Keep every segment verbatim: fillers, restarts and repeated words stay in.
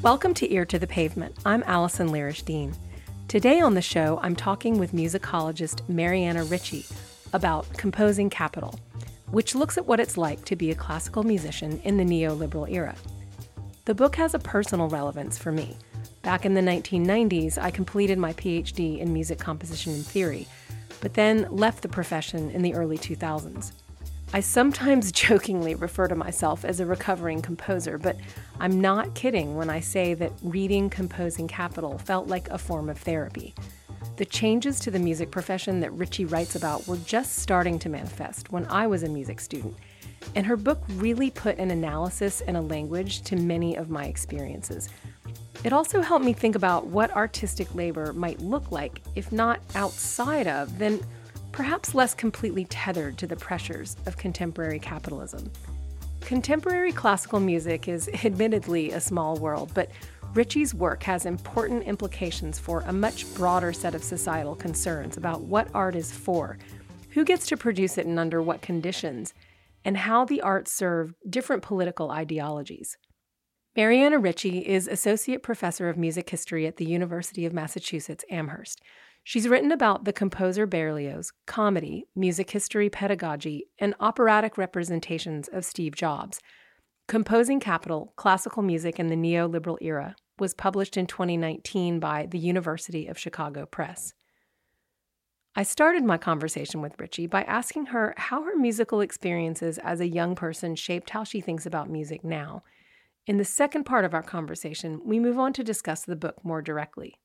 Welcome to Ear to the Pavement. I'm Allison Lirish-Dean. Today on the show, I'm talking with musicologist Mariana Ritchie about Composing Capital, which looks at what it's like to be a classical musician in the neoliberal era. The book has a personal relevance for me. Back in the nineteen nineties, I completed my P H D in music composition and theory, but then left the profession in the early two thousands. I sometimes jokingly refer to myself as a recovering composer, but I'm not kidding when I say that reading Composing Capital felt like a form of therapy. The changes to the music profession that Ritchie writes about were just starting to manifest when I was a music student, and her book really put an analysis and a language to many of my experiences. It also helped me think about what artistic labor might look like, if not outside of, then perhaps less completely tethered to the pressures of contemporary capitalism. Contemporary classical music is admittedly a small world, but Ritchie's work has important implications for a much broader set of societal concerns about what art is for, who gets to produce it and under what conditions, and how the arts serve different political ideologies. Mariana Ritchie is Associate Professor of Music History at the University of Massachusetts Amherst. She's written about the composer Berlioz, comedy, music history pedagogy, and operatic representations of Steve Jobs. Composing Capital, Classical Music in the Neoliberal Era was published in twenty nineteen by the University of Chicago Press. I started my conversation with Ritchie by asking her how her musical experiences as a young person shaped how she thinks about music now. In the second part of our conversation, we move on to discuss the book more directly.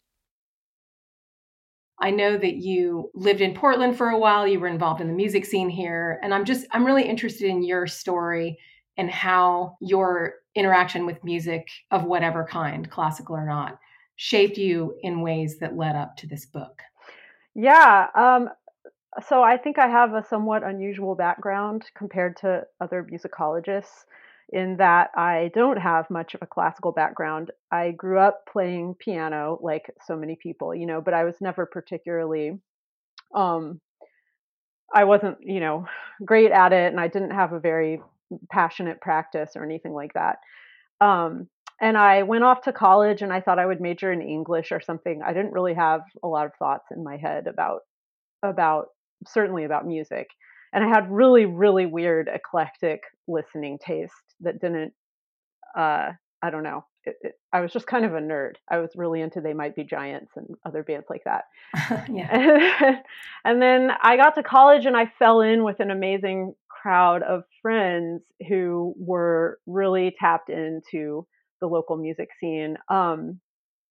I know that you lived in Portland for a while, you were involved in the music scene here, and I'm just, I'm really interested in your story and how your interaction with music of whatever kind, classical or not, shaped you in ways that led up to this book. Yeah, um, so I think I have a somewhat unusual background compared to other musicologists in that I don't have much of a classical background. I grew up playing piano like so many people, you know, but I was never particularly, um, I wasn't, you know, great at it, and I didn't have a very passionate practice or anything like that. Um, and I went off to college and I thought I would major in English or something. I didn't really have a lot of thoughts in my head about about certainly about music. And I had really, really weird eclectic listening taste that didn't, uh, I don't know. It, it, I was just kind of a nerd. I was really into They Might Be Giants and other bands like that. Yeah. And, and then I got to college and I fell in with an amazing crowd of friends who were really tapped into the local music scene, um,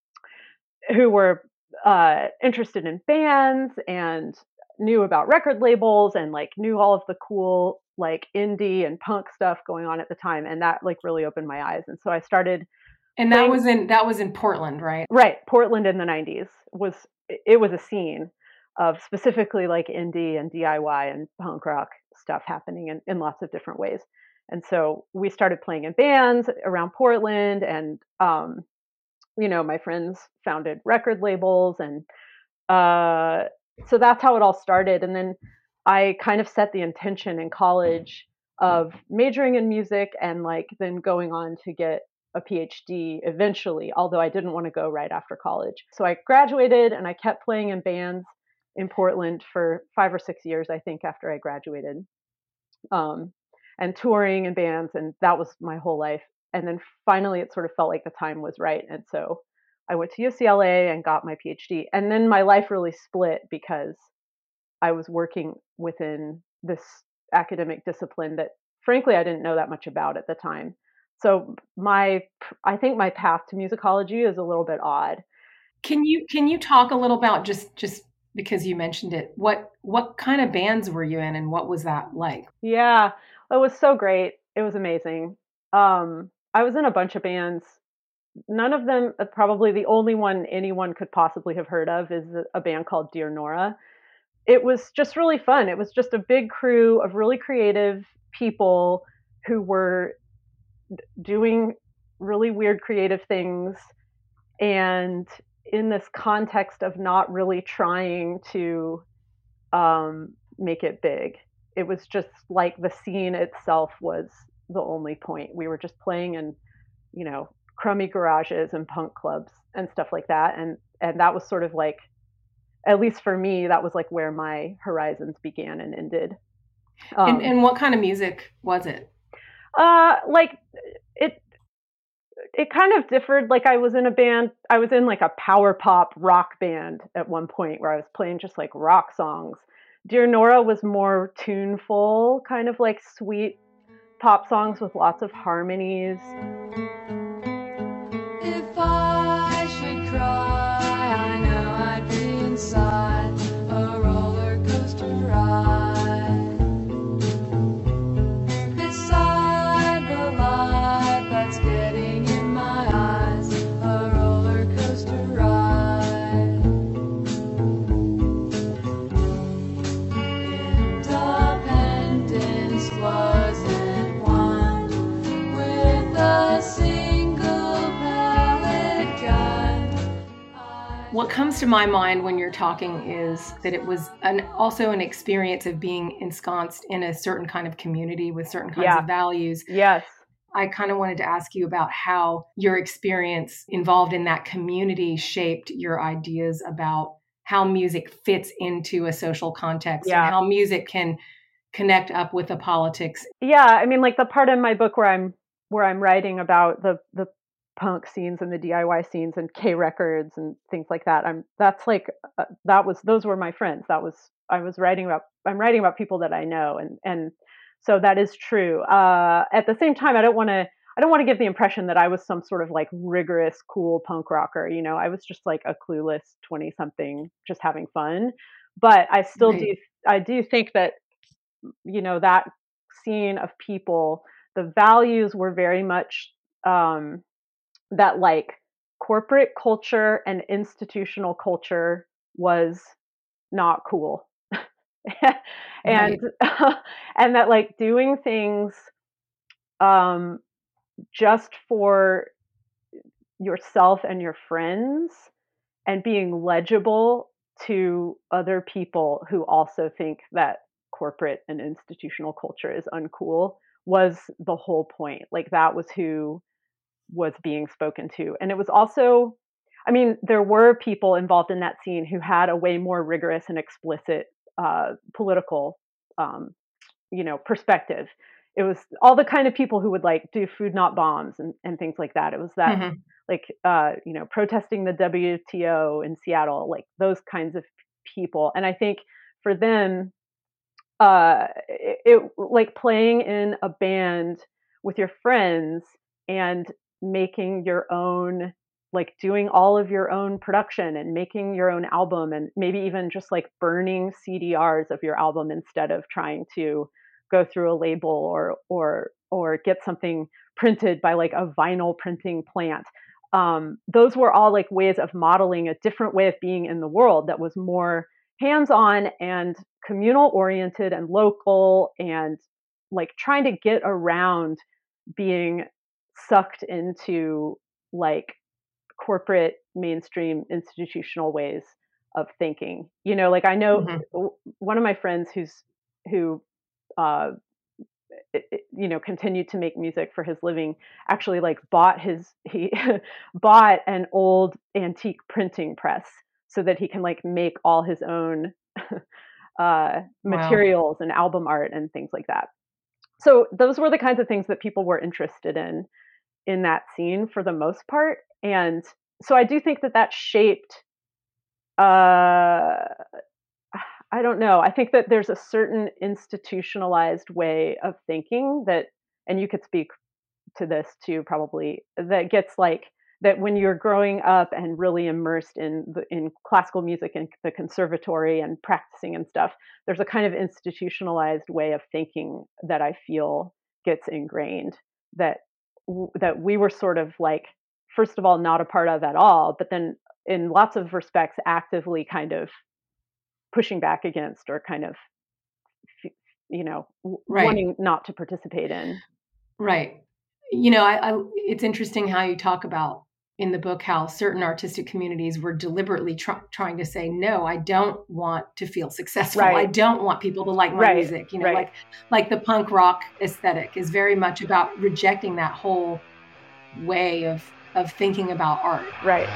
who were uh, interested in bands and knew about record labels and like knew all of the cool like indie and punk stuff going on at the time, and that like really opened my eyes. And so I started. And playing, that was in that was in Portland, right? Right, Portland in the nineties was it was a scene of specifically like indie and D I Y and punk rock stuff happening in, in lots of different ways. And so we started playing in bands around Portland, and um, you know, my friends founded record labels, and uh, so that's how it all started. And then I kind of set the intention in college of majoring in music and like then going on to get a P H D eventually, although I didn't want to go right after college. So I graduated and I kept playing in bands in Portland for five or six years, I think, after I graduated, um, and touring in bands. And that was my whole life. And then finally, it sort of felt like the time was right. And so I went to U C L A and got my P H D. And then my life really split because I was working within this academic discipline that, frankly, I didn't know that much about at the time. So my, I think my path to musicology is a little bit odd. Can you can you talk a little about just just because you mentioned it? What what kind of bands were you in, and what was that like? Yeah, it was so great. It was amazing. Um, I was in a bunch of bands. None of them, uh, probably the only one anyone could possibly have heard of is a band called Dear Nora. It was just really fun. It was just a big crew of really creative people who were doing really weird creative things, and in this context of not really trying to um, make it big. It was just like the scene itself was the only point. We were just playing and, you know, crummy garages and punk clubs and stuff like that. And and that was sort of like, at least for me, that was like where my horizons began and ended. Um, and, and what kind of music was it? Uh, like it, it kind of differed. Like I was in a band, I was in like a power pop rock band at one point where I was playing just like rock songs. Dear Nora was more tuneful, kind of like sweet pop songs with lots of harmonies. If I should cry, I know I'd be inside a roller coaster ride. Beside the light that's getting in my eyes, a roller coaster ride. Independence wasn't won with a single pellet gun. What comes to my mind when you're talking is that it was an, also an experience of being ensconced in a certain kind of community with certain kinds yeah. of values. Yes. I kind of wanted to ask you about how your experience involved in that community shaped your ideas about how music fits into a social context yeah. and how music can connect up with the politics. Yeah, I mean, like the part in my book where I'm where I'm writing about the the punk scenes and the D I Y scenes and K records and things like that. I'm that's like uh, that was those were my friends. That was I was writing about I'm writing about people that I know, and and so that is true. Uh, at the same time, I don't want to I don't want to give the impression that I was some sort of like rigorous, cool punk rocker. You know, I was just like a clueless twenty something, just having fun. But I still right. do I do think that, you know, that scene of people, the values were very much um, that like corporate culture and institutional culture was not cool. and right. and that like doing things um, just for yourself and your friends and being legible to other people who also think that corporate and institutional culture is uncool was the whole point. Like that was who was being spoken to. And it was also, I mean, there were people involved in that scene who had a way more rigorous and explicit uh, political, um, you know, perspective. It was all the kind of people who would like do food not bombs and, and things like that. It was that mm-hmm. like, uh, you know, protesting the W T O in Seattle, like those kinds of people. And I think for them, uh, it, it like playing in a band with your friends and making your own, like doing all of your own production and making your own album and maybe even just like burning C D Rs of your album instead of trying to go through a label or or or get something printed by like a vinyl printing plant. Um, those were all like ways of modeling a different way of being in the world that was more hands-on and communal oriented and local and like trying to get around being sucked into like corporate mainstream institutional ways of thinking. You know, like I know mm-hmm. one of my friends who's who uh it, it, you know continued to make music for his living actually like bought his he bought an old antique printing press so that he can like make all his own uh materials wow. and album art and things like that. So those were the kinds of things that people were interested in in that scene for the most part. And so I do think that that shaped, uh, I don't know. I think that there's a certain institutionalized way of thinking that, and you could speak to this too, probably, that gets like, that when you're growing up and really immersed in the, in classical music and the conservatory and practicing and stuff, there's a kind of institutionalized way of thinking that I feel gets ingrained that that we were sort of like, first of all, not a part of at all, but then in lots of respects, actively kind of pushing back against or kind of, you know, right. wanting not to participate in. Right. You know, I, I, it's interesting how you talk about in the book how certain artistic communities were deliberately try, trying to say, no, I don't want to feel successful. Right. I don't want people to like my right. music. You know, right. like like the punk rock aesthetic is very much about rejecting that whole way of of thinking about art. Right.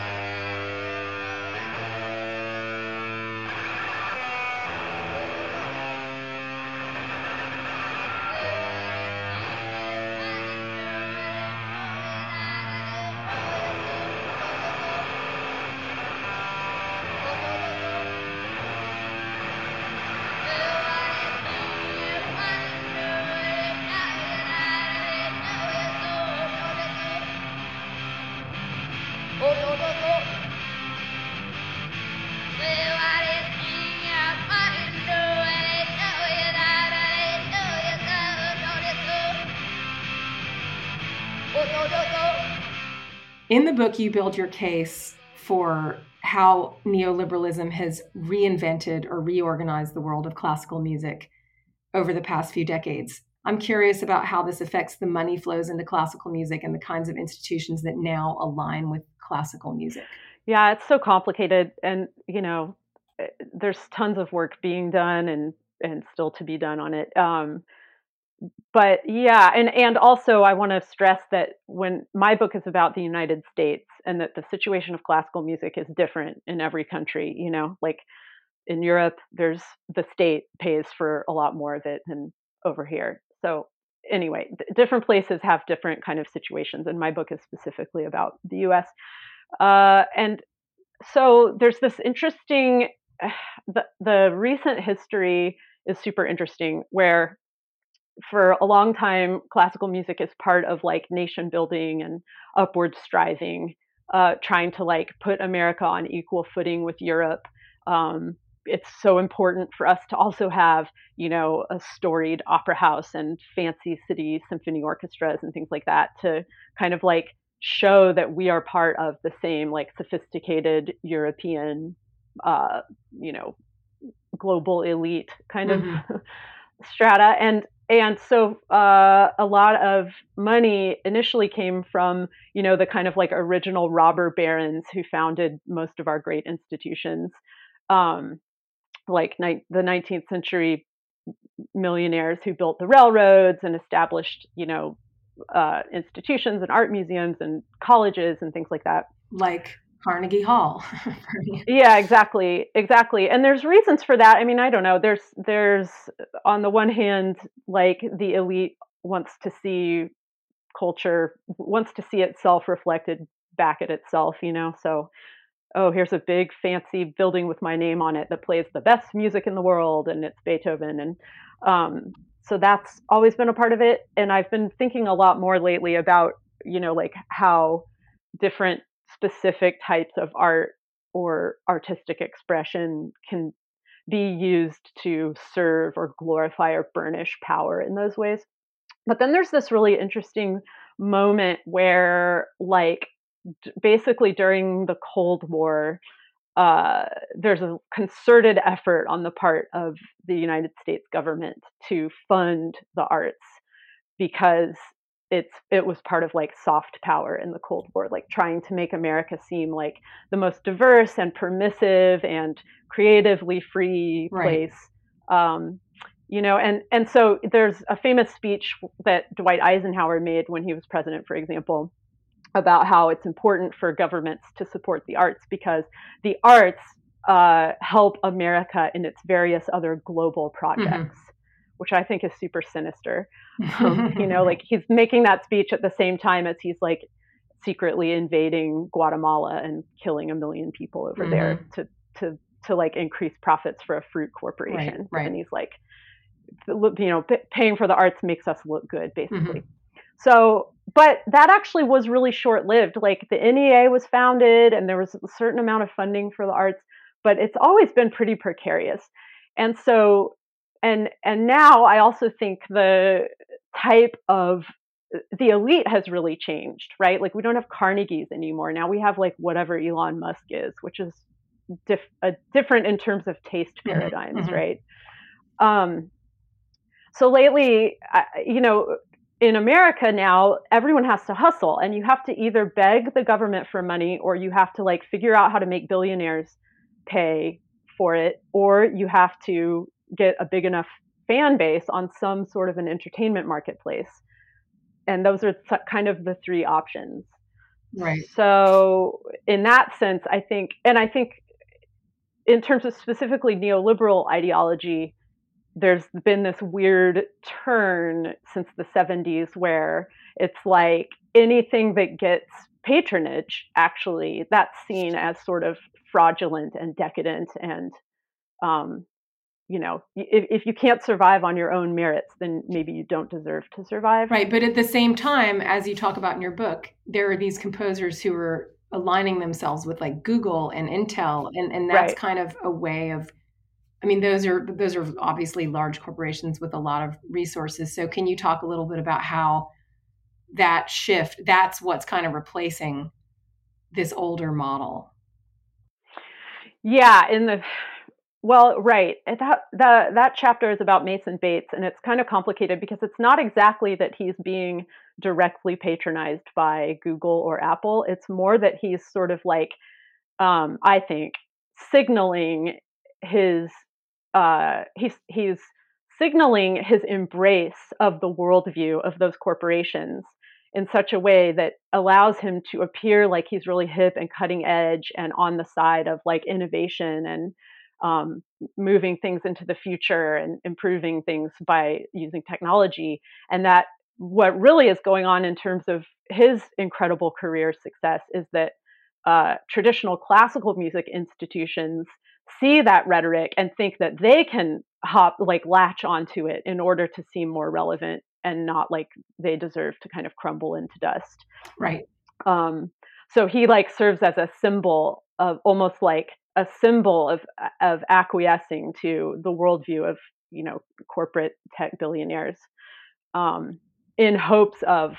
In the book, you build your case for how neoliberalism has reinvented or reorganized the world of classical music over the past few decades. I'm curious about how this affects the money flows into classical music and the kinds of institutions that now align with classical music. Yeah, it's so complicated, and you know, there's tons of work being done and and still to be done on it. Um, but yeah, and and also I want to stress that when my book is about the United States and that the situation of classical music is different in every country, you know, like in Europe, there's the state pays for a lot more of it than over here. So anyway, th- different places have different kind of situations, and my book is specifically about the U S. Uh, and so there's this interesting, the the recent history is super interesting, where for a long time, classical music is part of like nation building and upward striving, uh, trying to like put America on equal footing with Europe. Um, it's so important for us to also have, you know, a storied opera house and fancy city symphony orchestras and things like that to kind of like show that we are part of the same like sophisticated European, uh, you know, global elite kind of Mm-hmm. strata. And and so uh, a lot of money initially came from, you know, the kind of like original robber barons who founded most of our great institutions, um, like ni- the nineteenth century millionaires who built the railroads and established, you know, uh, institutions and art museums and colleges and things like that. Like Carnegie Hall. Yeah, exactly, exactly. And there's reasons for that. I mean, I don't know. There's there's on the one hand, like the elite wants to see culture, wants to see itself reflected back at itself, you know. So, oh, here's a big fancy building with my name on it that plays the best music in the world, and it's Beethoven. And um, so that's always been a part of it. And I've been thinking a lot more lately about, you know, like how different specific types of art or artistic expression can be used to serve or glorify or burnish power in those ways. But then there's this really interesting moment where, like, d- basically during the Cold War, uh, there's a concerted effort on the part of the United States government to fund the arts because it's it was part of like soft power in the Cold War, like trying to make America seem like the most diverse and permissive and creatively free Right. place. Um, you know, and and so there's a famous speech that Dwight Eisenhower made when he was president, for example, about how it's important for governments to support the arts because the arts uh, help America in its various other global projects, mm-hmm. which I think is super sinister. Um, you know, like he's making that speech at the same time as he's like secretly invading Guatemala and killing a million people over mm-hmm. there to to to like increase profits for a fruit corporation. Right, right. And he's like, you know, p- paying for the arts makes us look good, basically. Mm-hmm. So, but that actually was really short-lived. Like the N E A was founded and there was a certain amount of funding for the arts, but it's always been pretty precarious. And so, and and now I also think the type of the elite has really changed, right? Like we don't have Carnegies anymore. Now we have like whatever Elon Musk is, which is diff- a different in terms of taste paradigms, mm-hmm. right? Um, so lately, you know, in America now, everyone has to hustle and you have to either beg the government for money or you have to like figure out how to make billionaires pay for it, or you have to get a big enough fan base on some sort of an entertainment marketplace. And those are kind of the three options. Right. So in that sense, I think, and I think in terms of specifically neoliberal ideology, there's been this weird turn since the seventies where it's like anything that gets patronage, actually, that's seen as sort of fraudulent and decadent. And, um, you know, if, if you can't survive on your own merits, then maybe you don't deserve to survive. Right. But at the same time, as you talk about in your book, there are these composers who are aligning themselves with like Google and Intel. And, and that's Right. kind of a way of, I mean, those are those are obviously large corporations with a lot of resources. So can you talk a little bit about how that shift, that's what's kind of replacing this older model? Yeah, in the well, right. That the that chapter is about Mason Bates, and it's kind of complicated because it's not exactly that he's being directly patronized by Google or Apple. It's more that he's sort of like, um, I think, signaling his uh, he's he's signaling his embrace of the worldview of those corporations in such a way that allows him to appear like he's really hip and cutting edge and on the side of like innovation and um, moving things into the future and improving things by using technology. And that what really is going on in terms of his incredible career success is that uh, traditional classical music institutions see that rhetoric and think that they can hop like latch onto it in order to seem more relevant and not like they deserve to kind of crumble into dust. Right. Um, so he like serves as a symbol of almost like a symbol of of acquiescing to the worldview of, you know, corporate tech billionaires, um, in hopes of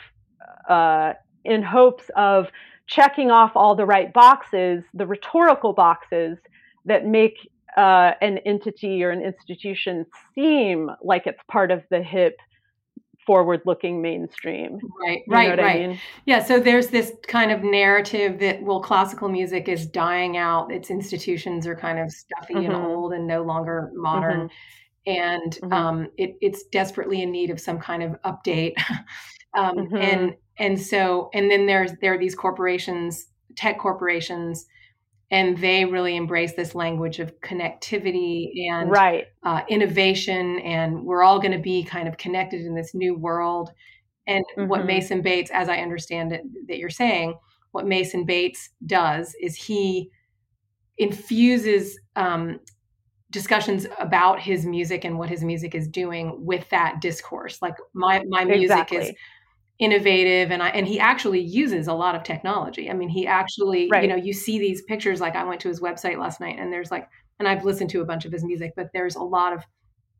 uh, in hopes of checking off all the right boxes, the rhetorical boxes that make uh, an entity or an institution seem like it's part of the hip, forward-looking mainstream. Right, You right, know what I right. mean? Yeah, so there's this kind of narrative that, well, classical music is dying out. Its institutions are kind of stuffy and Mm-hmm. old and no longer modern. Mm-hmm. And Mm-hmm. um, it, it's desperately in need of some kind of update. um, Mm-hmm. and and so, and then there's there are these corporations, tech corporations, and they really embrace this language of connectivity and Right. uh, innovation, and we're all going to be kind of connected in this new world. And Mm-hmm. what Mason Bates, as I understand it, that you're saying, what Mason Bates does is he infuses um, discussions about his music and what his music is doing with that discourse. Like my my music Exactly. is innovative, and I and he actually uses a lot of technology. I mean, he actually, Right. you know, you see these pictures. Like I went to his website last night, and there's like, and I've listened to a bunch of his music, but there's a lot of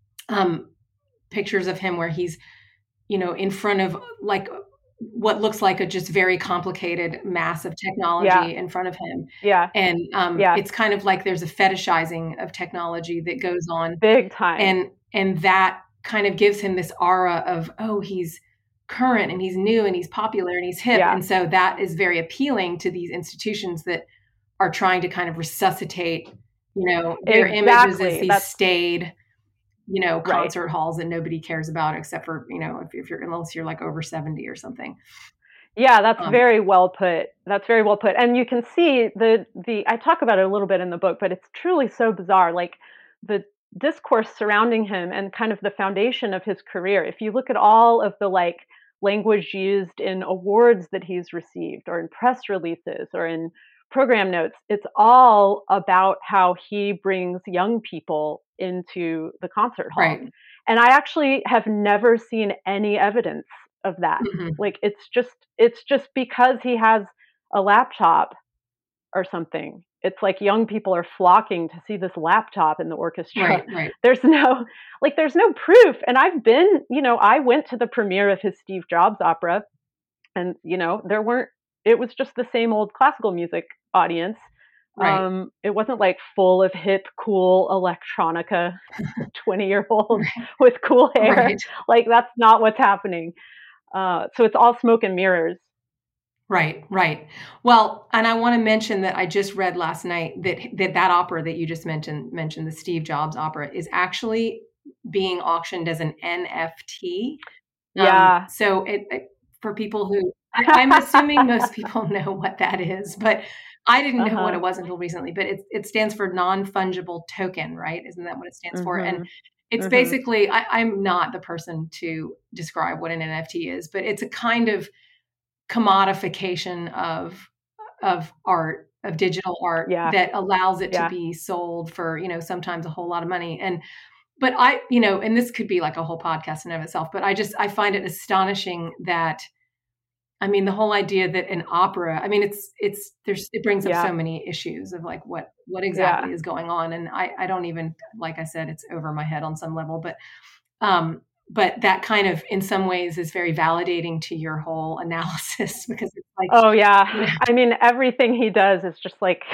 um, pictures of him where he's, you know, in front of like what looks like a just very complicated mass of technology Yeah. in front of him. Yeah. And um, Yeah. it's kind of like there's a fetishizing of technology that goes on. Big time. And and that kind of gives him this aura of, oh, he's current and he's new and he's popular and he's hip. Yeah. And so that is very appealing to these institutions that are trying to kind of resuscitate, you know, their Exactly. images as these That's staid, you know, right. concert halls that nobody cares about except for, you know, if, if you're, unless you're like over seventy or something. Yeah, that's Um, very well put. That's very well put. And you can see the the I talk about it a little bit in the book, but it's truly so bizarre. Like the discourse surrounding him and kind of the foundation of his career. If you look at all of the like language used in awards that he's received or in press releases or in program notes, it's all about how he brings young people into the concert hall. right. And I actually have never seen any evidence of that. Mhm. Like it's just it's just because he has a laptop or something. It's like young people are flocking to see this laptop in the orchestra. Right, right. There's no like there's no proof. And I've been, you know, I went to the premiere of his Steve Jobs opera, and you know, there weren't it was just the same old classical music audience. Right. Um, it wasn't like full of hip, cool electronica twenty year olds with cool hair. Right. Like that's not what's happening. Uh, so it's all smoke and mirrors. Right, right. Well, and I want to mention that I just read last night that that, that opera that you just mentioned, mentioned the Steve Jobs opera, is actually being auctioned as an N F T. Yeah. Um, so it, it, for people who I'm assuming most people know what that is, but I didn't know what Uh-huh. it was until recently. But it it stands for non-fungible token, right? Isn't that what it stands for? And Mhm. it's Mhm. basically, I, I'm not the person to describe what an N F T is, but it's a kind of commodification of of art, of digital art Yeah. that allows it to Yeah. be sold for, you know, sometimes a whole lot of money. And but I, you know, and this could be like a whole podcast in and of itself, but I just I find it astonishing that, I mean, the whole idea that an opera, I mean, it's it's there's it brings up so Yeah. many issues of like what what Yeah. exactly is going on. And I I don't even, like I said, it's over my head on some level, but um but that kind of in some ways is very validating to your whole analysis because it's like, Oh, yeah. you know, I mean, everything he does is just like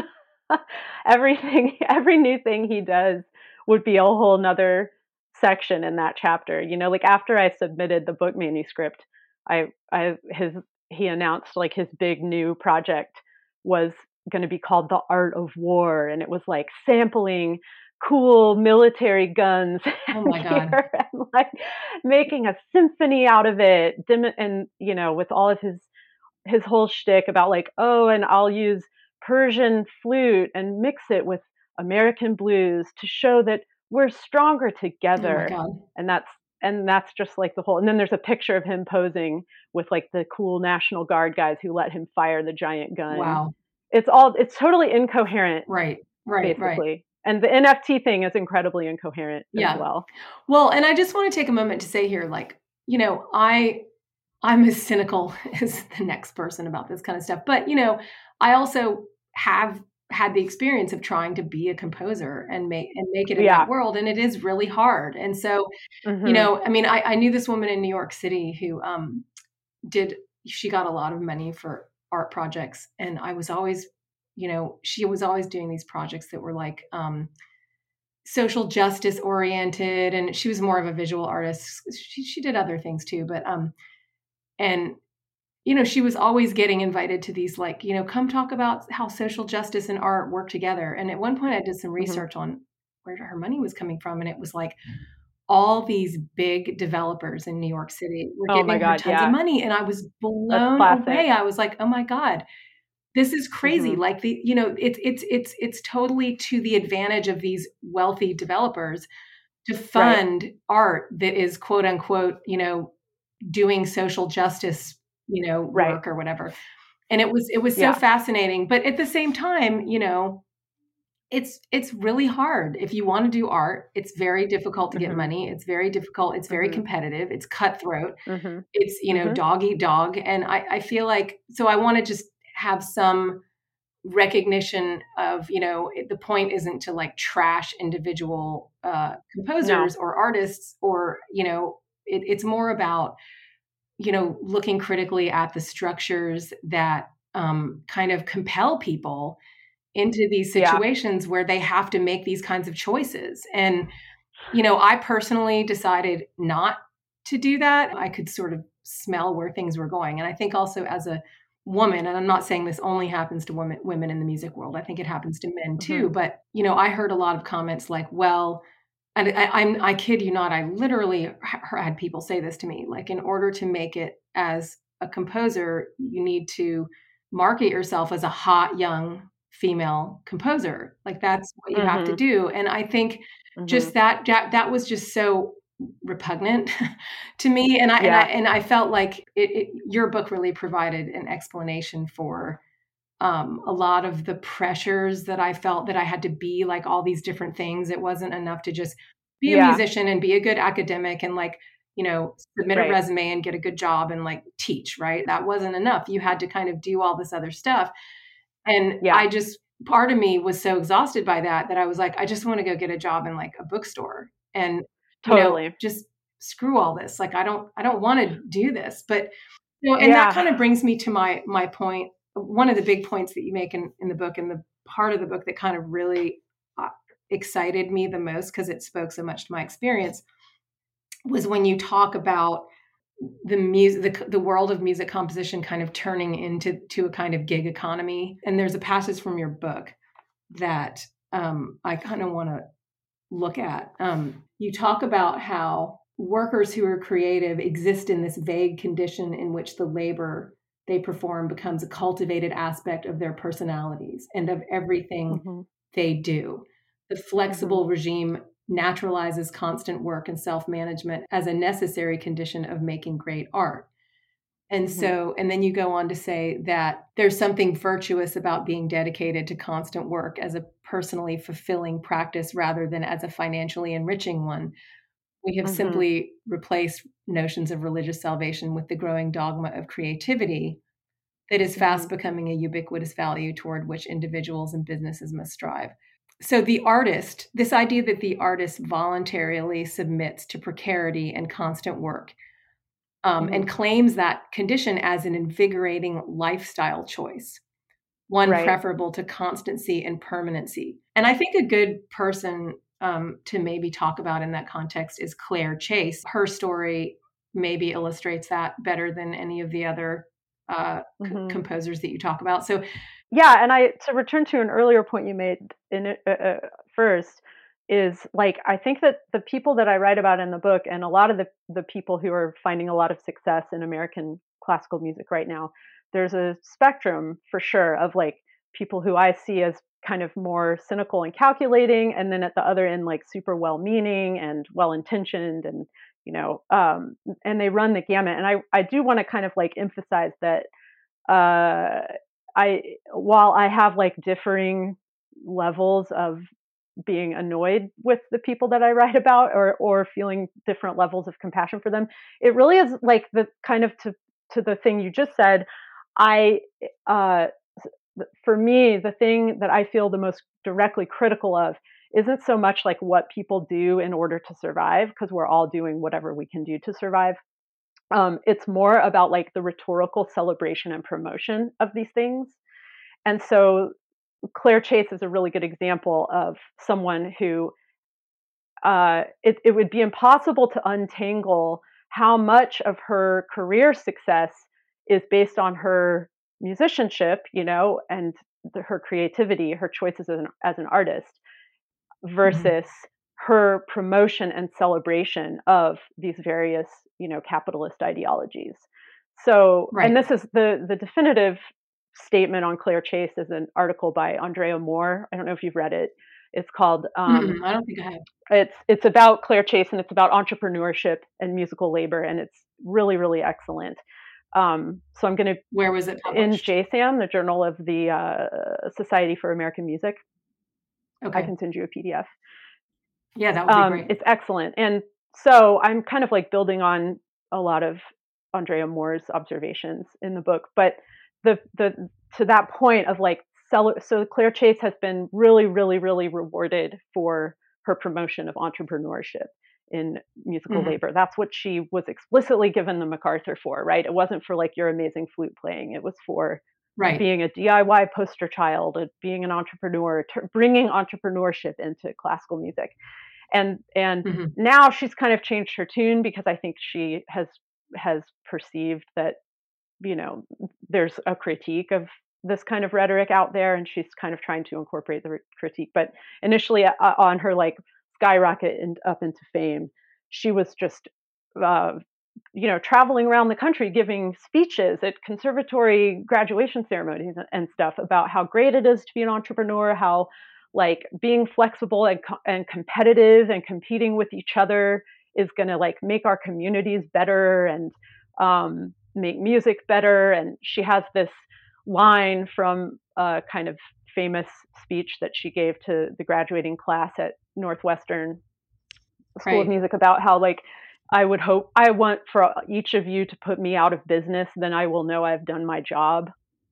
everything every new thing he does would be a whole 'nother section in that chapter. You know, like after I submitted the book manuscript, I I his he announced like his big new project was gonna be called The Art of War, and it was like sampling cool military guns oh and my God. gear and like making a symphony out of it, dim and you know, with all of his his whole shtick about like, oh, and I'll use Persian flute and mix it with American blues to show that we're stronger Oh my together. God. And that's and that's just like the whole. And then there's a picture of him posing with like the cool National Guard guys who let him fire the giant gun. Wow. It's all it's totally incoherent, Right. Right. Right. basically. And the N F T thing is incredibly incoherent as Yeah. well. Well, and I just want to take a moment to say here, like, you know, I I'm as cynical as the next person about this kind of stuff. But, you know, I also have had the experience of trying to be a composer and make and make it in that Yeah. world. And it is really hard. And so, you Mhm. know, I mean, I, I knew this woman in New York City who um did she got a lot of money for art projects. And I was always, you know, she was always doing these projects that were like um social justice oriented, and she was more of a visual artist. She she did other things too, but um and you know, she was always getting invited to these, like, you know, come talk about how social justice and art work together. And at one point I did some Mhm. research on where her money was coming from. And it was like all these big developers in New York City were Oh my giving her god, tons of yeah. money. And I was That's blown classic. away. I was like, oh my God, this is crazy. Mhm. Like the, you know, it's, it's, it's, it's totally to the advantage of these wealthy developers to Right. fund art that is quote unquote, you know, doing social justice, you know, Right. work or whatever. And it was it was so Yeah. fascinating. But at the same time, you know, it's it's really hard. If you want to do art, it's very difficult to get Mhm. money. It's very difficult. It's very Mhm. competitive. It's cutthroat. Mhm. It's, you know, Mhm. dog eat dog. And I, I feel like so I want to just have some recognition of, you know, it- the point isn't to like trash individual uh, No. composers or artists or, you know, it, it's more about, you know, looking critically at the structures that um, kind of compel people into these Yeah. situations where they have to make these kinds of choices. And, you know, I personally decided not to do that. I could sort of smell where things were going. And I think also as a woman, and I'm not saying this only happens to women women in the music world. I think it happens to men too. Mhm. But, you know, I heard a lot of comments like, well, and I, I'm I kid you not, I literally had people say this to me, like in order to make it as a composer, you need to market yourself as a hot young female composer. Like that's what you have to Mhm. do. And I think just Mhm. that that, that was just so repugnant to me. And I and I Yeah. and I felt like it, it, your book really provided an explanation for um, a lot of the pressures that I felt that I had to be like all these different things. It wasn't enough to just be a Yeah. musician and be a good academic and like, you know, submit a Right. resume and get a good job and like teach, right? That wasn't enough. You had to kind of do all this other stuff. And Yeah. I just, part of me was so exhausted by that that I was like, I just want to go get a job in like a bookstore and, you know, Totally. just screw all this. Like, I don't, I don't want to do this. But you know, and that Yeah. kind of brings me to my my point. One of the big points that you make in, in the book, and the part of the book that kind of really uh, excited me the most because it spoke so much to my experience, was when you talk about the music, the, the world of music composition kind of turning into to a kind of gig economy. And there's a passage from your book that um, I kind of want to look at. Um, you talk about how workers who are creative exist in this vague condition in which the labor they perform becomes a cultivated aspect of their personalities and of everything Mm-hmm. they do. The flexible Mm-hmm. regime naturalizes constant work and self-management as a necessary condition of making great art. And Mm-hmm. so, and then you go on to say that there's something virtuous about being dedicated to constant work as a personally fulfilling practice rather than as a financially enriching one. We have Mm-hmm. simply replaced notions of religious salvation with the growing dogma of creativity that is fast Mm-hmm. becoming a ubiquitous value toward which individuals and businesses must strive. So the artist, this idea that the artist voluntarily submits to precarity and constant work, um, Mm-hmm. and claims that condition as an invigorating lifestyle choice, one Right. preferable to constancy and permanency. And I think a good person um, to maybe talk about in that context is Claire Chase. Her story maybe illustrates that better than any of the other uh, c- Mm-hmm. composers that you talk about. So, Yeah, and I to return to an earlier point you made in it, uh, uh, first is like I think that the people that I write about in the book and a lot of the the people who are finding a lot of success in American classical music right now, there's a spectrum for sure of like people who I see as kind of more cynical and calculating, and then at the other end like super well-meaning and well-intentioned, and you know, um, and they run the gamut. And I I do want to kind of like emphasize that uh, I while I have like differing levels of being annoyed with the people that I write about, or or feeling different levels of compassion for them, it really is like the kind of to to the thing you just said. I uh, for me, the thing that I feel the most directly critical of isn't so much like what people do in order to survive, because we're all doing whatever we can do to survive. Um, it's more about like the rhetorical celebration and promotion of these things. And so Claire Chase is a really good example of someone who uh, it, it would be impossible to untangle how much of her career success is based on her musicianship, you know, and the, her creativity, her choices as an, as an artist, mhm, versus her promotion and celebration of these various, you know, capitalist ideologies. So, and right. this is the the definitive statement on Claire Chase is an article by Andrea Moore. I don't know if you've read it. It's called um, Mm-mm, I don't think I have. it's it's about Claire Chase, and it's about entrepreneurship and musical labor, and it's really really excellent. Um, so I'm going to Where was it in published? J SAM, the Journal of the uh, Society for American Music. I Okay. can send you a P D F. Yeah, that would be Um, great. it's excellent. And so I'm kind of like building on a lot of Andrea Moore's observations in the book, but the the to that point of like sell, so Claire Chase has been really, really, really rewarded for her promotion of entrepreneurship in musical Mhm, labor. That's what she was explicitly given the MacArthur for, right? It wasn't for like your amazing flute playing. It was for right. being a D I Y poster child, being an entrepreneur, t- bringing entrepreneurship into classical music. and and Mhm, now she's kind of changed her tune because I think she has has perceived that, you know, there's a critique of this kind of rhetoric out there, and she's kind of trying to incorporate the re- critique. But initially, uh, on her like skyrocket and up into fame, she was just uh, you know, traveling around the country giving speeches at conservatory graduation ceremonies and stuff about how great it is to be an entrepreneur, how like being flexible and, co- and competitive and competing with each other is going to like make our communities better and um, make music better. And she has this line from a kind of famous speech that she gave to the graduating class at Northwestern School of right. Music about how like I would hope I want for each of you to put me out of business, then I will know I've done my job.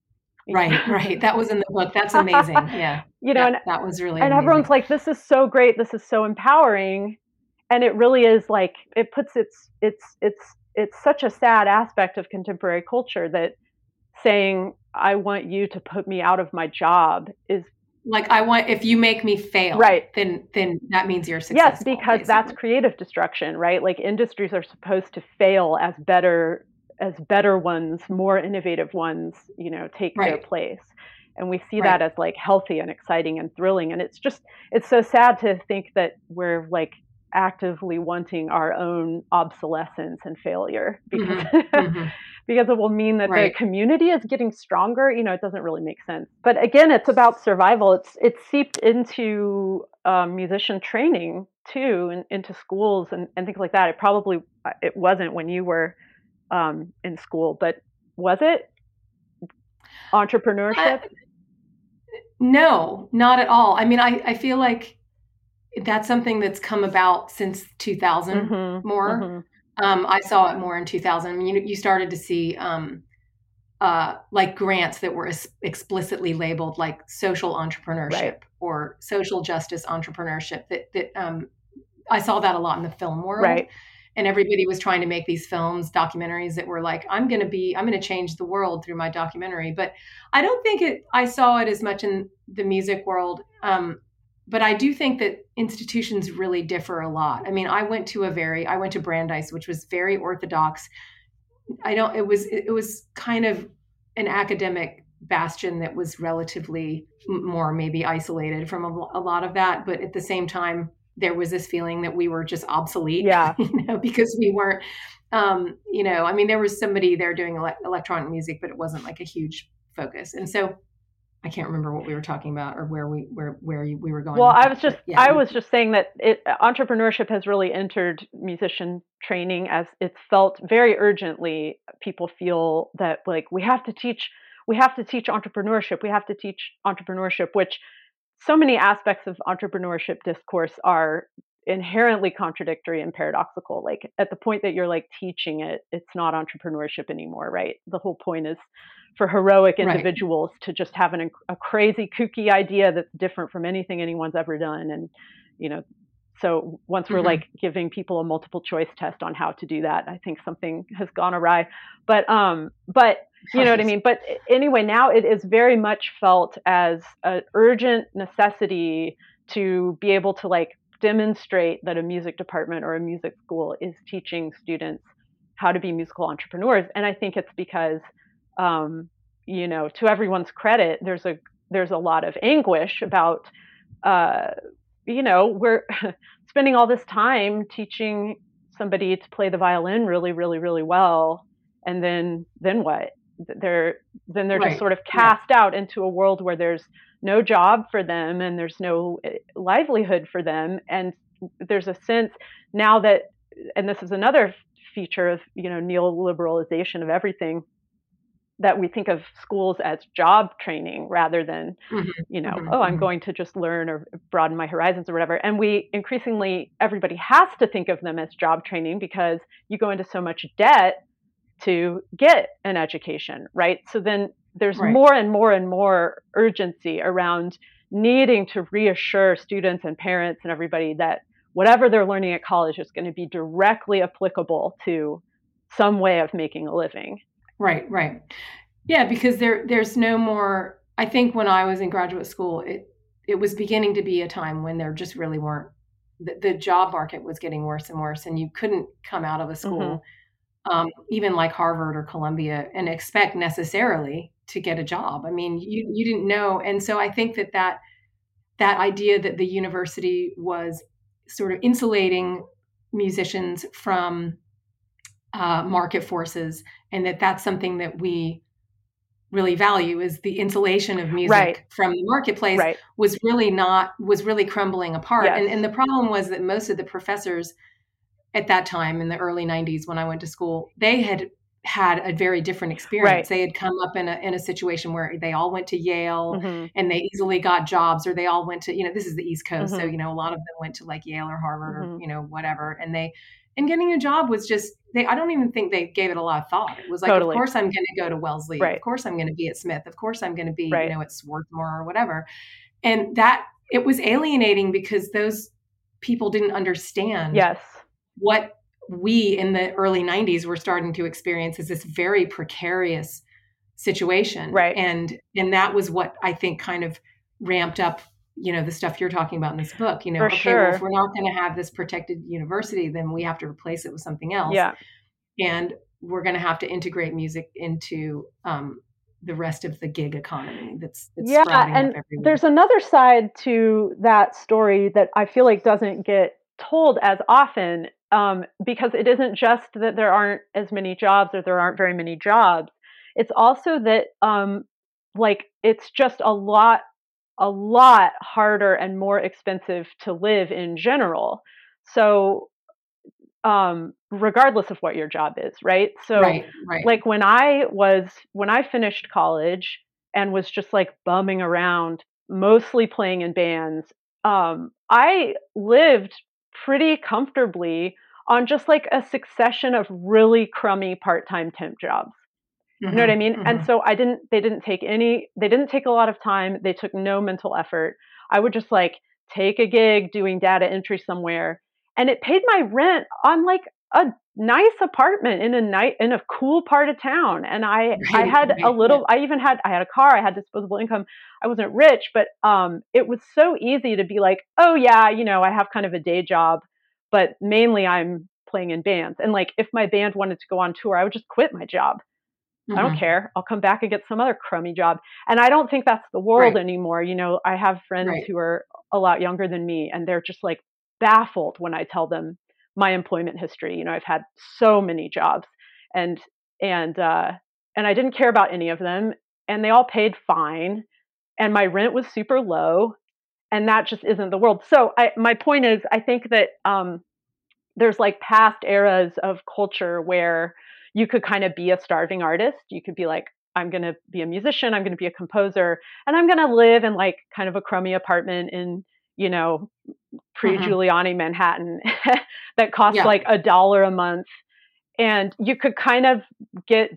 Right, right. That was in the book. That's amazing. Yeah. You know, Yeah, and that was really and everyone's amazing. like, this is so great, this is so empowering. And it really is like it puts its it's it's it's such a sad aspect of contemporary culture that saying I want you to put me out of my job is Like, I want if you make me fail, right. then then that means you're Yes, successful, because that's basically. creative destruction, right? Like industries are supposed to fail as better as better ones, more innovative ones, you know, take their Right, place. And we see that right. as like healthy and exciting and thrilling. And it's just it's so sad to think that we're like actively wanting our own obsolescence and failure, because Mm-hmm. Mm-hmm. because it will mean that Right. the community is getting stronger. You know, it doesn't really make sense. But again, it's about survival. It's it's seeped into um, musician training too, and into schools and, and things like that. It probably it wasn't when you were um, in school, but was it Uh, entrepreneurship? no, not at all. I mean, I, I feel like that's something that's come about since two thousand Mm-hmm. more. Mm-hmm. Um, I saw it more in two thousand. I mean, you, you started to see um, uh, like grants that were es- explicitly labeled like social entrepreneurship Right. or social justice entrepreneurship. That that um, I saw that a lot in the film world. Right. And everybody was trying to make these films, documentaries that were like, I'm going to be, I'm going to change the world through my documentary. But I don't think it, I saw it as much in the music world. Um, but I do think that institutions really differ a lot. I mean, I went to a very, I went to Brandeis, which was very orthodox. I don't, it was, it was kind of an academic bastion that was relatively more maybe isolated from a, a lot of that. But at the same time, there was this feeling that we were just obsolete, Yeah. you know, because we weren't, um, you know, I mean, there was somebody there doing ele- electronic music, but it wasn't like a huge focus. And so I can't remember what we were talking about or where we, where, where we were going. Well, I that, was just, yeah. I was just saying that it, entrepreneurship has really entered musician training, as it's felt very urgently. People feel that like we have to teach, we have to teach entrepreneurship. We have to teach entrepreneurship, which so many aspects of entrepreneurship discourse are inherently contradictory and paradoxical. Like at the point that you're like teaching it, it's not entrepreneurship anymore, right? The whole point is for heroic individuals right. to just have an, a crazy kooky idea that's different from anything anyone's ever done. And, you know, so once we're mm-hmm. like giving people a multiple choice test on how to do that, I think something has gone awry. But, um, but you know what I mean? But anyway, now it is very much felt as an urgent necessity to be able to like demonstrate that a music department or a music school is teaching students how to be musical entrepreneurs. And I think it's because, um, you know, to everyone's credit, there's a there's a lot of anguish about, uh, you know, we're spending all this time teaching somebody to play the violin really, really, really well, and then then what? They're then they're right. just sort of cast yeah. out into a world where there's no job for them and there's no livelihood for them. And there's a sense now that, and this is another feature of, you know, neoliberalization of everything, that we think of schools as job training rather than, mm-hmm. you know, mm-hmm. oh, I'm mm-hmm. going to just learn or broaden my horizons or whatever. And we increasingly, everybody has to think of them as job training because you go into so much debt to get an education, right? So then there's right. more and more and more urgency around needing to reassure students and parents and everybody that whatever they're learning at college is going to be directly applicable to some way of making a living. Right, right. Yeah, because there there's no more, I think when I was in graduate school, it it was beginning to be a time when there just really weren't, the, the job market was getting worse and worse, and you couldn't come out of a school mm-hmm. Um, even like Harvard or Columbia and expect necessarily to get a job. I mean, you, you didn't know. And so I think that, that that idea that the university was sort of insulating musicians from uh, market forces, and that that's something that we really value is the insulation of music right. from the marketplace right. was really not, was really crumbling apart. Yes. And, and the problem was that most of the professors at that time in the early nineties when I went to school, they had had a very different experience. Right. They had come up in a in a situation where they all went to Yale mm-hmm. and they easily got jobs, or they all went to, you know, this is the East Coast. Mm-hmm. So, you know, a lot of them went to like Yale or Harvard mm-hmm. or, you know, whatever. And they, and getting a job was just, they, I don't even think they gave it a lot of thought. It was like, totally. Of course I'm going to go to Wellesley. Right. Of course I'm going to be at Smith. Of course I'm going to be, right. you know, at Swarthmore or whatever. And that, it was alienating because those people didn't understand yes. what we in the early nineties were starting to experience is this very precarious situation. Right. And, and that was what I think kind of ramped up, you know, the stuff you're talking about in this book, you know, For okay, sure. well, if we're not going to have this protected university, then we have to replace it with something else. Yeah. And we're going to have to integrate music into, um, the rest of the gig economy that's, that's yeah, sprouting and up everywhere. There's another side to that story that I feel like doesn't get told as often, um, because it isn't just that there aren't as many jobs or there aren't very many jobs. It's also that um, like it's just a lot, a lot harder and more expensive to live in general. So um, regardless of what your job is, right? So Right, right. like when I was when I finished college and was just like bumming around, mostly playing in bands, um, I lived pretty comfortably on just like a succession of really crummy part-time temp jobs. You know what I Mm-hmm, mean? And mm-hmm. so I didn't they didn't take any they didn't take a lot of time. They took no mental effort. I would just like take a gig doing data entry somewhere, and it paid my rent on like a nice apartment in a night in a cool part of town. And I I Right, had a right, yeah. little I even had I had a car, I had disposable income. I wasn't rich, but um it was so easy to be like, "Oh yeah, you know, I have kind of a day job, but mainly I'm playing in bands." And like if my band wanted to go on tour, I would just quit my job. I don't Mm-hmm. care. I'll come back and get some other crummy job. And I don't think that's the world Right, anymore. You know, I have friends right. who are a lot younger than me, and they're just like baffled when I tell them my employment history. You know, I've had so many jobs, and and uh, and I didn't care about any of them, and they all paid fine, and my rent was super low, and that just isn't the world. So I, my point is, I think that um, there's like past eras of culture where you could kind of be a starving artist. You could be like, I'm going to be a musician, I'm going to be a composer, and I'm going to live in like kind of a crummy apartment in, you know, Mm-hmm. pre-Giuliani Manhattan that costs Yeah. like a dollar a month. And you could kind of get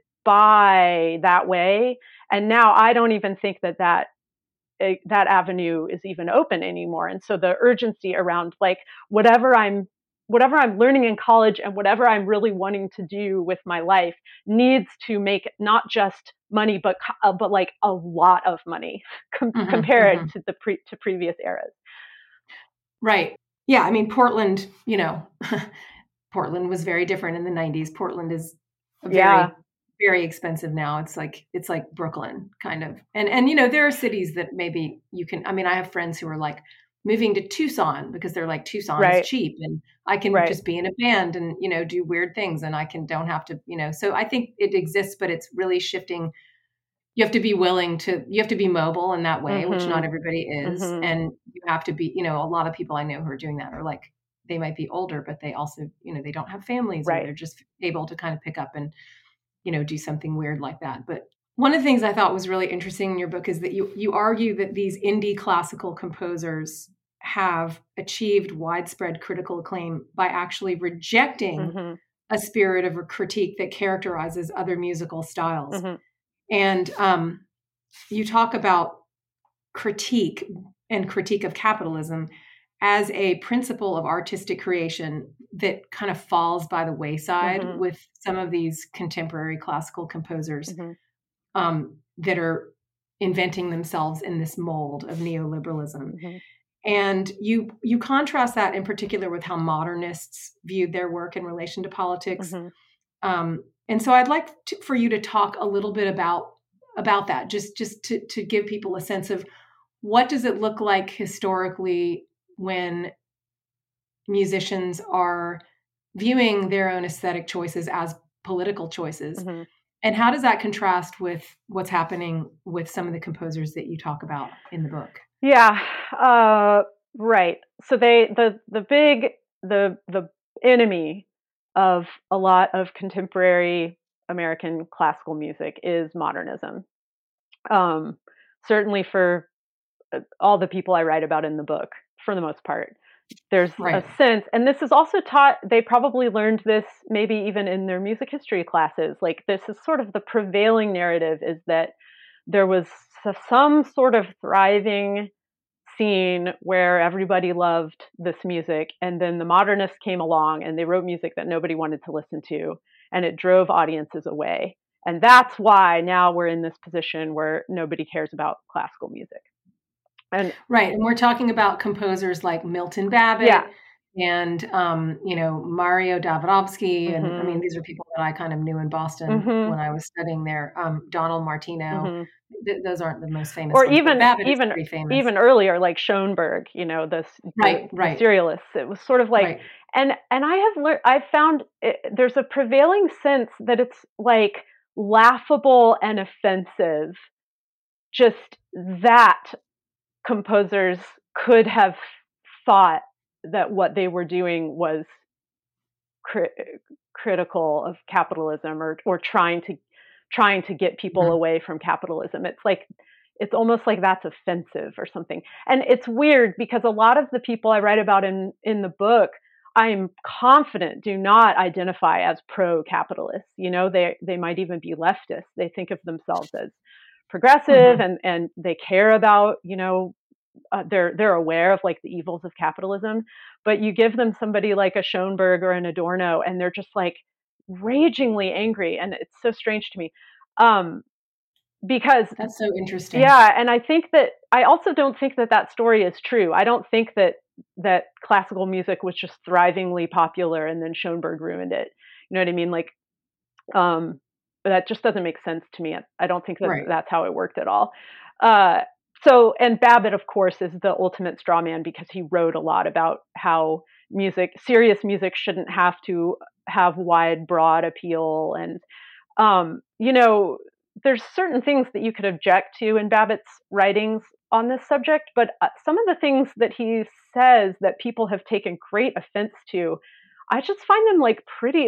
by that way. And now I don't even think that that eh, that avenue is even open anymore. And so the urgency around like whatever I'm whatever I'm learning in college and whatever I'm really wanting to do with my life needs to make not just money, but uh, but like a lot of money com- Mm-hmm, compared mm-hmm. to the pre- to previous eras. Right. Yeah. I mean, Portland, you know, Portland was very different in the nineties. Portland is a Yeah, very, very expensive now. It's like it's like Brooklyn kind of. And and you know, there are cities that maybe you can I mean, I have friends who are like moving to Tucson because they're like Tucson is right, cheap and I can right. just be in a band and, you know, do weird things and I can don't have to, you know. So I think it exists, but it's really shifting. You have to be willing to you have to be mobile in that way, which not Mhm. everybody is, Mhm. and you have to be, you know, a lot of people I know who are doing that are like they might be older, but they also, you know, they don't have families or Right. they're just able to kind of pick up and, you know, do something weird like that. But one of the things I thought was really interesting in your book is that you you argue that these indie classical composers have achieved widespread critical acclaim by actually rejecting Mhm. a spirit of a critique that characterizes other musical styles. Mhm. And um, you talk about critique and critique of capitalism as a principle of artistic creation that kind of falls by the wayside Mhm. with some of these contemporary classical composers Mhm. um, that are inventing themselves in this mold of neoliberalism. Mhm. And you you contrast that in particular with how modernists viewed their work in relation to politics. Mhm. Um, and so I'd like to, for you to talk a little bit about about that, just just to, to give people a sense of what does it look like historically when musicians are viewing their own aesthetic choices as political choices, Mhm. and how does that contrast with what's happening with some of the composers that you talk about in the book? Yeah. Uh, right. So they the the big the the enemy of a lot of contemporary American classical music is modernism. Um, certainly for uh, all the people I write about in the book, for the most part. There's a Right. sense, and this is also taught, they probably learned this maybe even in their music history classes. Like, this is sort of the prevailing narrative is that there was some sort of thriving scene where everybody loved this music, and then the modernists came along and they wrote music that nobody wanted to listen to, and it drove audiences away. And that's why now we're in this position where nobody cares about classical music. And Right. And we're talking about composers like Milton yeah. Babbitt and, um, you know, Mario Dabrowski. And I mean, Mhm. these are people that I kind of knew in Boston when Mhm. I was studying there. Um, Donald Martino. Mhm. th- those aren't the most famous or ones, even Babbitt even is pretty famous. even earlier, like Schoenberg, you know, the right, the, right. the serialists. It was sort of like, right. and and I have learned, I've found it, there's a prevailing sense that it's like laughable and offensive, just that composers could have thought that what they were doing was cri- critical of capitalism, or or trying to trying to get people mm-hmm. away from capitalism. It's like, it's almost like that's offensive or something. And it's weird because a lot of the people I write about in in the book, I'm confident do not identify as pro-capitalist. You know, they they might even be leftist. They think of themselves as progressive, mm-hmm. and and they care about, you know, uh, they're they're aware of like the evils of capitalism. But you give them somebody like a Schoenberg or an Adorno, and they're just like ragingly angry, and it's so strange to me. Um, because that's so interesting. Yeah, and I think that I also don't think that that story is true. I don't think that that classical music was just thrivingly popular and then Schoenberg ruined it. You know what I mean? Like, um, that just doesn't make sense to me. I don't think that right. that's how it worked at all. Uh, so, and Babbitt, of course, is the ultimate straw man because he wrote a lot about how music, serious music, shouldn't have to have wide, broad appeal. And, um, you know, there's certain things that you could object to in Babbitt's writings on this subject, but some of the things that he says that people have taken great offense to, I just find them like pretty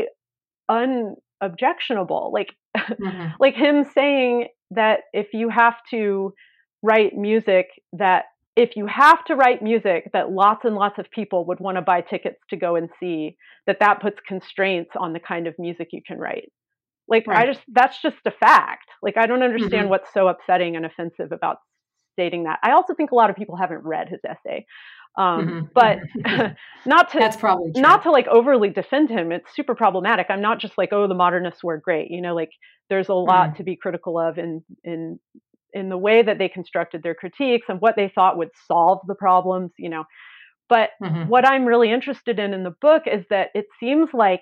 unobjectionable. Like, mm-hmm. like him saying that if you have to write music that if you have to write music that lots and lots of people would want to buy tickets to go and see, that that puts constraints on the kind of music you can write. Like, right. I just, that's just a fact. Like, I don't understand mm-hmm. what's so upsetting and offensive about stating that. I also think a lot of people haven't read his essay. Um, mm-hmm. But not to, that's probably true. Not to like overly defend him. It's super problematic. I'm not just like, oh, the modernists were great. You know, like there's a lot mm-hmm. to be critical of in, in, in the way that they constructed their critiques and what they thought would solve the problems, you know. But mm-hmm. what I'm really interested in in the book is that it seems like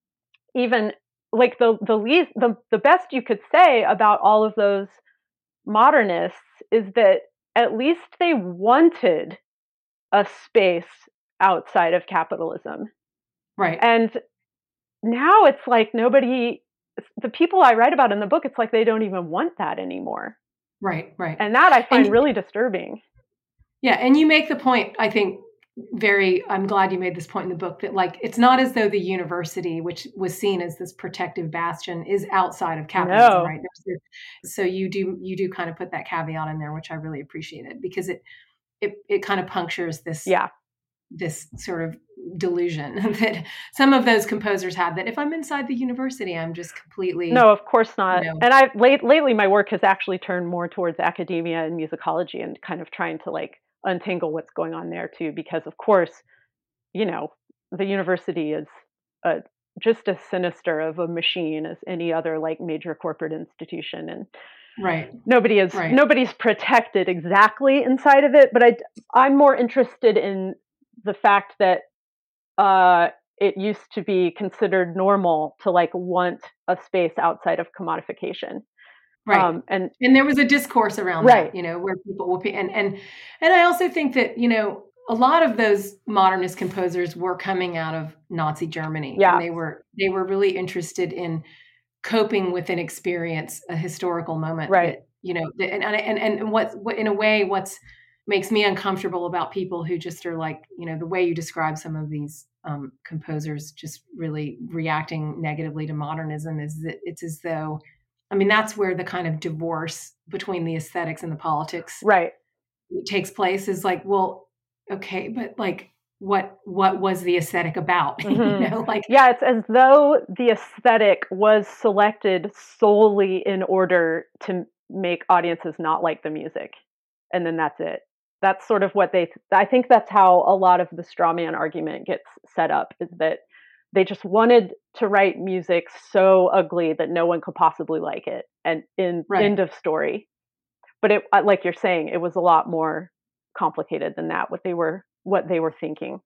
even like the the least the, the best you could say about all of those modernists is that at least they wanted a space outside of capitalism. Right. And now it's like nobody, the people I write about in the book, it's like they don't even want that anymore. Right, right. And that I find and, really disturbing. Yeah, and you make the point, I think, very, I'm glad you made this point in the book, that like, it's not as though the university, which was seen as this protective bastion, is outside of capitalism, no. right? There's, so you do, you do kind of put that caveat in there, which I really appreciated, because it, it, it kind of punctures this, yeah. this sort of delusion that some of those composers had, that if I'm inside the university, I'm just completely... No, of course not. You know, and I've late, lately, my work has actually turned more towards academia and musicology and kind of trying to like untangle what's going on there too, because of course, you know, the university is a, just as sinister of a machine as any other like major corporate institution, and right, nobody is right. nobody's protected exactly inside of it. But I I'm more interested in the fact that uh, it used to be considered normal to like want a space outside of commodification. Right. Um, and, and there was a discourse around right. that, you know, where people will be, and, and, and I also think that, you know, a lot of those modernist composers were coming out of Nazi Germany. Yeah. And they were, they were really interested in coping with an experience, a historical moment. Right. That, you know, and, and, and what, what, in a way, what's makes me uncomfortable about people who just are like, you know, the way you describe some of these um, composers just really reacting negatively to modernism is that it's as though, I mean, that's where the kind of divorce between the aesthetics and the politics right. takes place, is like, well, okay, but like, what what was the aesthetic about? Mm-hmm. You know, like, yeah, it's as though the aesthetic was selected solely in order to make audiences not like the music, and then that's it. That's sort of what they. I think that's how a lot of the straw man argument gets set up, is that they just wanted to write music so ugly that no one could possibly like it, and in right. end of story. But it, like you're saying, it was a lot more complicated than that. What they were, what they were thinking.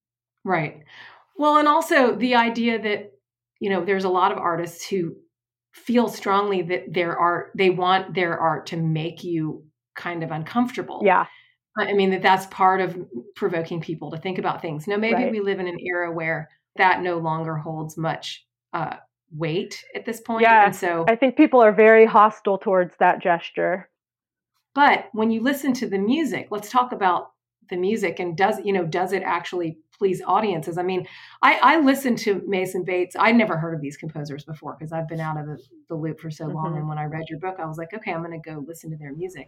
Right. Well, and also the idea that, you know, there's a lot of artists who feel strongly that their art, they want their art to make you kind of uncomfortable. Yeah. I mean, that that's part of provoking people to think about things. Now, maybe Right. we live in an era where that no longer holds much uh, weight at this point. Yeah. And so I think people are very hostile towards that gesture. But when you listen to the music, let's talk about the music and does, you know, does it actually please audiences? I mean, I, I listened to Mason Bates. I'd never heard of these composers before because I've been out of the, the loop for so long. Mm-hmm. And when I read your book, I was like, okay, I'm going to go listen to their music.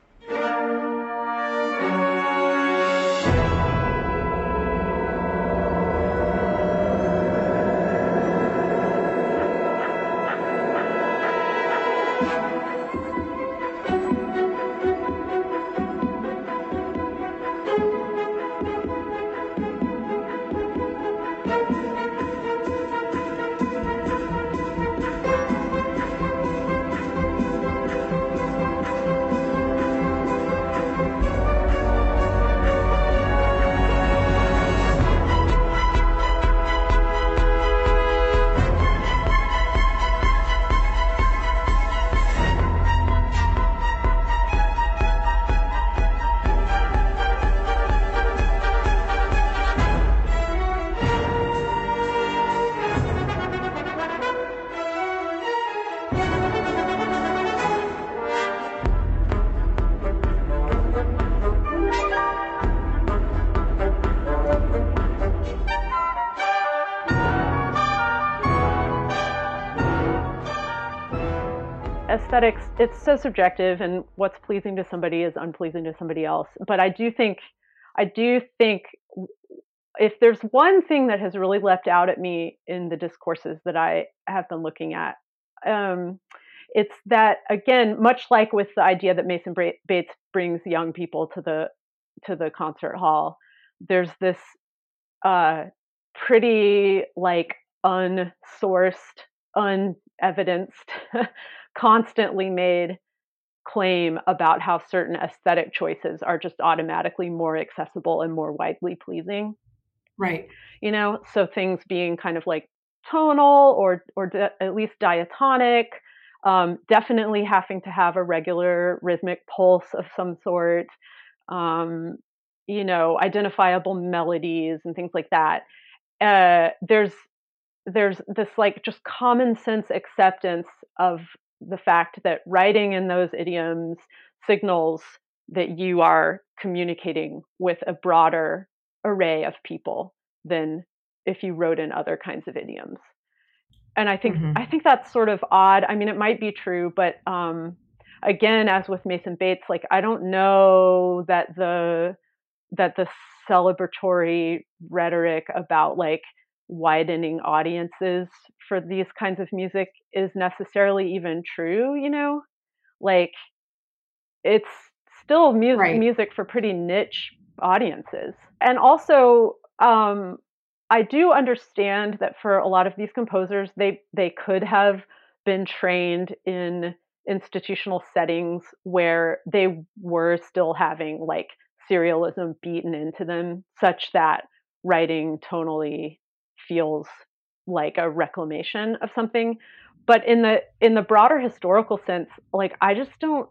Aesthetics, it's so subjective, and what's pleasing to somebody is unpleasing to somebody else. But I do think, I do think if there's one thing that has really leapt out at me in the discourses that I have been looking at, um, it's that, again, much like with the idea that Mason Bates brings young people to the to the concert hall, there's this uh, pretty like unsourced, unevidenced, constantly made claim about how certain aesthetic choices are just automatically more accessible and more widely pleasing. Right. You know, so things being kind of like tonal or or di- at least diatonic, um, definitely having to have a regular rhythmic pulse of some sort, um, you know, identifiable melodies and things like that. Uh, there's there's this like just common sense acceptance of the fact that writing in those idioms signals that you are communicating with a broader array of people than if you wrote in other kinds of idioms. And I think mm-hmm. I think that's sort of odd. I mean, it might be true, but um, again, as with Mason Bates, like I don't know that the that the celebratory rhetoric about like widening audiences for these kinds of music is necessarily even true, you know? Like it's still mu- right. music for pretty niche audiences. And also, um, I do understand that for a lot of these composers, they they could have been trained in institutional settings where they were still having like serialism beaten into them, such that writing tonally feels like a reclamation of something. But in the in the broader historical sense, like I just don't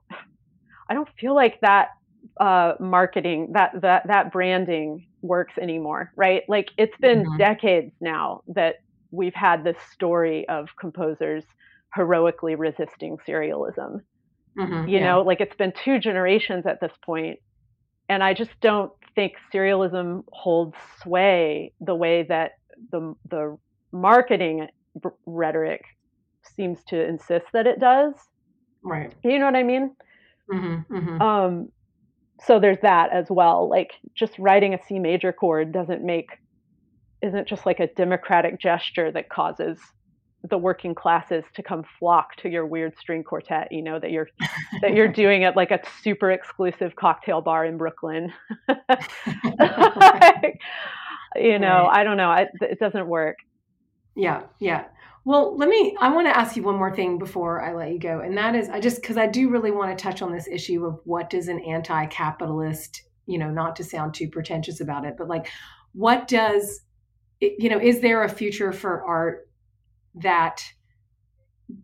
I don't feel like that uh, marketing, that that that branding works anymore, right? Like it's been mm-hmm. decades now that we've had this story of composers heroically resisting serialism. Mm-hmm, you yeah. know, like it's been two generations at this point, and I just don't think serialism holds sway the way that the the marketing b- rhetoric seems to insist that it does. Right. You know what I mean? Mm-hmm, mm-hmm. Um, so there's that as well. Like just writing a C major chord doesn't make, isn't just like a democratic gesture that causes the working classes to come flock to your weird string quartet, you know, that you're, that you're doing at like a super exclusive cocktail bar in Brooklyn. like, you know, right. I don't know. I, it doesn't work. Yeah. Yeah. Well, let me, I want to ask you one more thing before I let you go. And that is, I just, because I do really want to touch on this issue of what does an anti-capitalist, you know, not to sound too pretentious about it, but like, what does, you know, is there a future for art that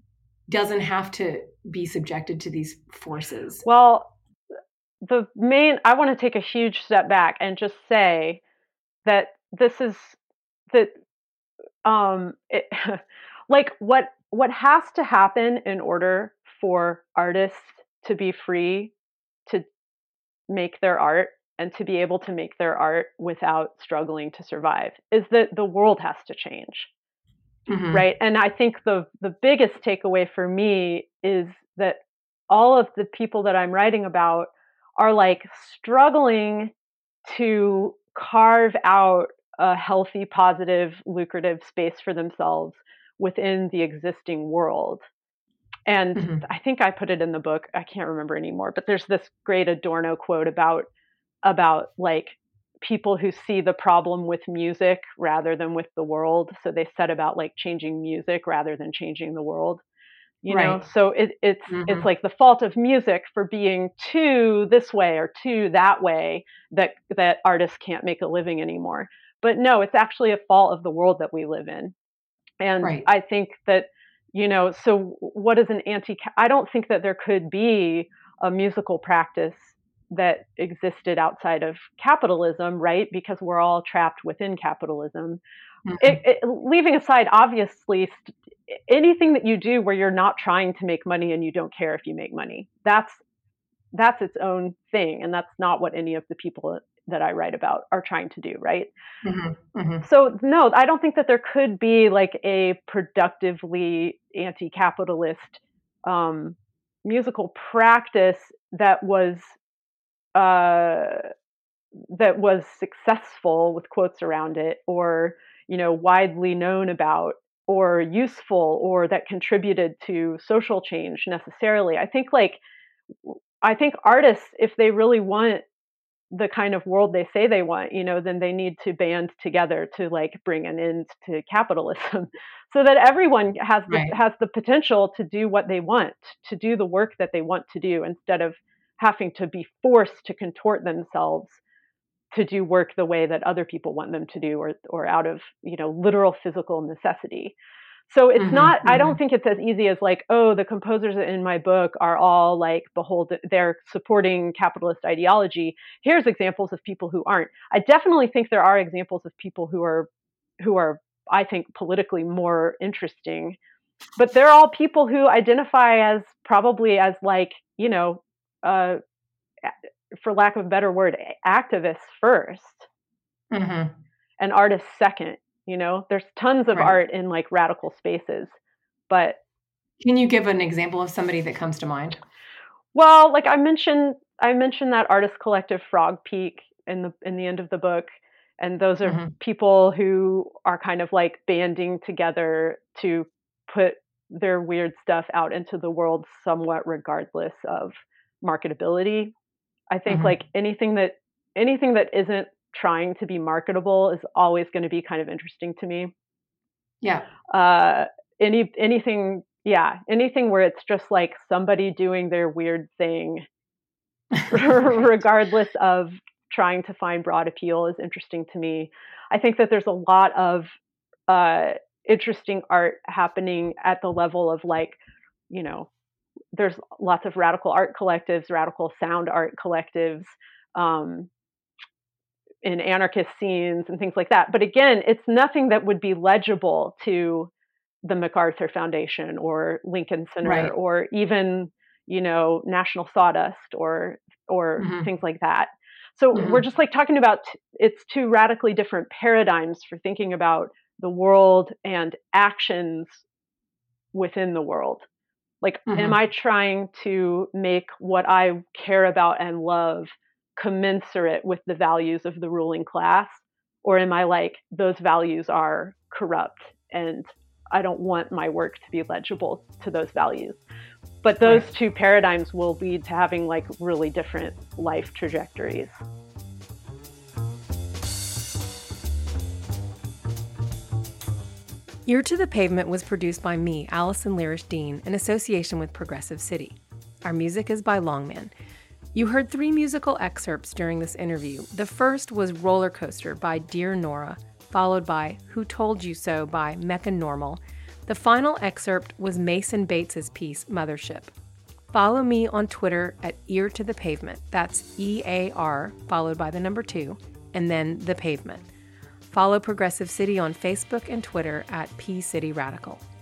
doesn't have to be subjected to these forces? Well, the main, I want to take a huge step back and just say that this is that um it, like what what has to happen in order for artists to be free to make their art and to be able to make their art without struggling to survive is that the world has to change. Mm-hmm. Right? And I think the the biggest takeaway for me is that all of the people that I'm writing about are like struggling to carve out a healthy, positive, lucrative space for themselves within the existing world. And mm-hmm. I think I put it in the book. I can't remember anymore, but there's this great Adorno quote about about like people who see the problem with music rather than with the world. So they set about like changing music rather than changing the world. You right. know, so it, it's mm-hmm. it's like the fault of music for being too this way or too that way that that artists can't make a living anymore. But no, it's actually a fault of the world that we live in. And right. I think that, you know, so what is an anti? I don't think that there could be a musical practice that existed outside of capitalism, right? Because we're all trapped within capitalism. Mm-hmm. It, it, leaving aside, obviously, st- anything that you do where you're not trying to make money and you don't care if you make money, that's that's its own thing, and that's not what any of the people that I write about are trying to do, right? Mm-hmm. Mm-hmm. So no, I don't think that there could be like a productively anti-capitalist um, musical practice that was uh, that was successful with quotes around it, or you know, widely known about, or useful, or that contributed to social change necessarily. I think like I think artists, if they really want the kind of world they say they want, you know, then they need to band together to like bring an end to capitalism, so that everyone has the, right. has the potential to do what they want, to do the work that they want to do, instead of having to be forced to contort themselves to do work the way that other people want them to do, or or out of, you know, literal physical necessity. So it's mm-hmm, not, mm-hmm. I don't think it's as easy as like, oh, the composers in my book are all like, behold, they're supporting capitalist ideology. Here's examples of people who aren't. I definitely think there are examples of people who are, who are, I think, politically more interesting, but they're all people who identify as probably as like, you know, uh, for lack of a better word, activists first, mm-hmm. and artists second. You know, there's tons of right. art in like radical spaces, but can you give an example of somebody that comes to mind? Well, like I mentioned, I mentioned that artist collective Frog Peak in the in the end of the book, and those are mm-hmm. people who are kind of like banding together to put their weird stuff out into the world, somewhat regardless of marketability. I think mm-hmm. like anything that anything that isn't trying to be marketable is always going to be kind of interesting to me. Yeah. Uh, any anything, yeah, anything where it's just like somebody doing their weird thing, regardless of trying to find broad appeal, is interesting to me. I think that there's a lot of uh, interesting art happening at the level of like, you know, there's lots of radical art collectives, radical sound art collectives, um, in anarchist scenes and things like that. But again, it's nothing that would be legible to the MacArthur Foundation or Lincoln Center, right. or even, you know, National Sawdust or or mm-hmm. things like that. So mm-hmm. we're just like talking about, it's two radically different paradigms for thinking about the world and actions within the world. Like, mm-hmm. am I trying to make what I care about and love commensurate with the values of the ruling class? Or am I like, those values are corrupt and I don't want my work to be legible to those values? But those right. two paradigms will lead to having like really different life trajectories. Ear to the Pavement was produced by me, Allison Lirish Dean, in association with Progressive City. Our music is by Longman. You heard three musical excerpts during this interview. The first was Roller Coaster by Dear Nora, followed by Who Told You So by Mecca Normal, The final excerpt was Mason Bates's piece, Mothership. Follow me on Twitter at Ear to the Pavement. That's E A R, followed by the number two, and then the pavement. Follow Progressive City on Facebook and Twitter at P City Radical.